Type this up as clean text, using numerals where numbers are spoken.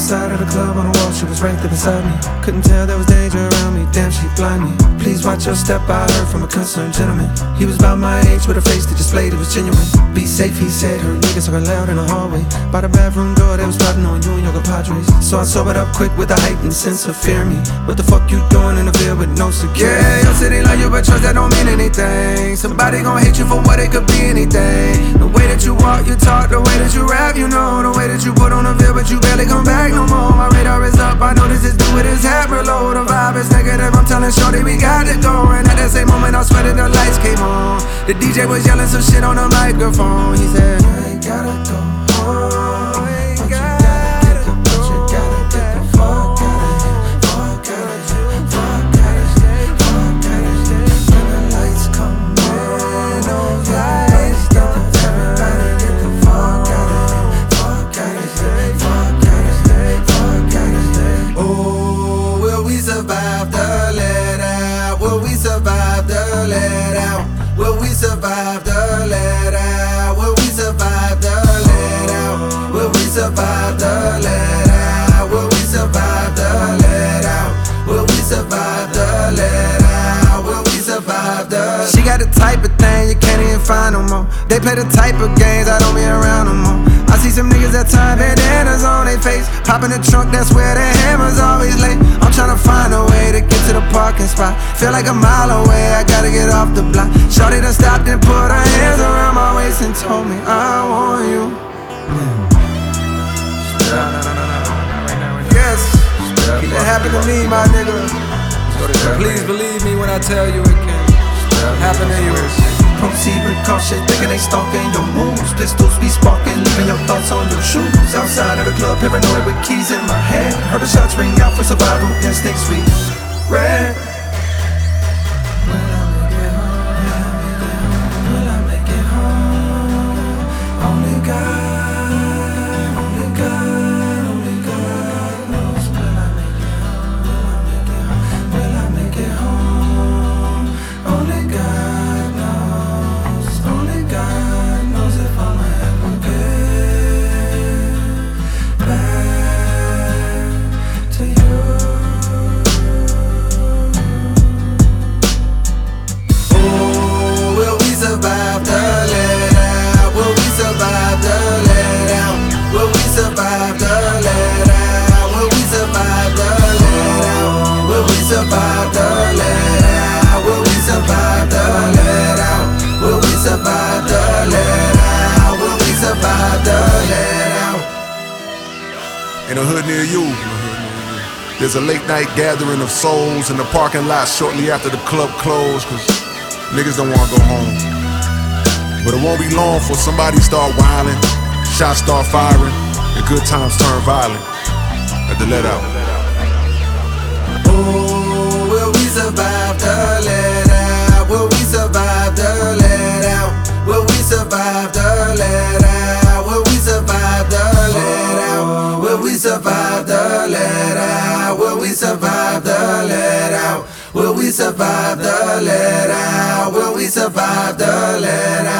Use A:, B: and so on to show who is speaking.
A: outside of the club on the wall, she was right there beside me. Couldn't tell there was danger around me, damn she blind me. Please watch your step, I heard from a concerned gentleman. He was about my age with a face that displayed it was genuine. Be safe, he said, her niggas talking loud in the hallway. By the bathroom door, they was plotting on you and your compadres. So I sobered up quick with a heightened sense of fear me. What the fuck you doing in the Ville with no security? Yeah, your city love you, but trust that don't mean anything. Somebody gon' hate you for what it could be anything. The way that you walk, you talk, the way that you rap, you know. The way that you put on a Ville, but you barely come back no more. My radar is up, I know this is due with his hat reload. The vibe is negative, I'm telling shorty we got it going. At that same moment I swear that the lights came on. The DJ was yelling some shit on the microphone. He said, you ain't gotta go home, but you gotta get the fuck out of here. Fuck out of here, fuck out of here, fuck out of here. When the lights come on, those lights don't. Everybody get the fuck out of here. Fuck out of here, fuck out of here, fuck out of here. Oh, will we survive the let out? Will we survive the let out? Will we survive the let out? Will we survive the let out? Will we survive the let out? Will we survive the let out? Will we survive the let out? Will we survive the? She got the type of thing you can't even find no more. They play the type of games I don't be around no more. I see some niggas that time bandanas on their face. Pop in the trunk, that's where the hammer's always late. I'm tryna find a way to get to the parking spot. Feel like a mile away, I gotta get off the block. Shorty done stopped and put her hands around my waist and told me I want you. Yes, it happened to me, my nigga. Please believe me when I tell you it can happen to you. Proceed with caution, thinking they stalking your moves. Pistols be sparking, leaving your thoughts on your shoes. Outside of the club, paranoid with keys in my hand. Heard the shots ring out for survival, instincts we ran. Will I make it home? Only God, only God, only God knows. Will I make it home? Will I make it home? Only God. Survive the let out? Will we survive the let out? Will we survive the let out? Will we survive the let out?
B: In a hood near you, there's a late night gathering of souls in the parking lot shortly after the club closed, cause niggas don't wanna go home. But it won't be long before somebody start wilding, shots start firing, and good times turn violent at the let out.
A: Will we survive the let out? Will we survive the let out? Will we survive the let out? Will we survive the let out? Will we survive the let out? Will we survive the let out? Will we survive the let out? Will we survive the let out?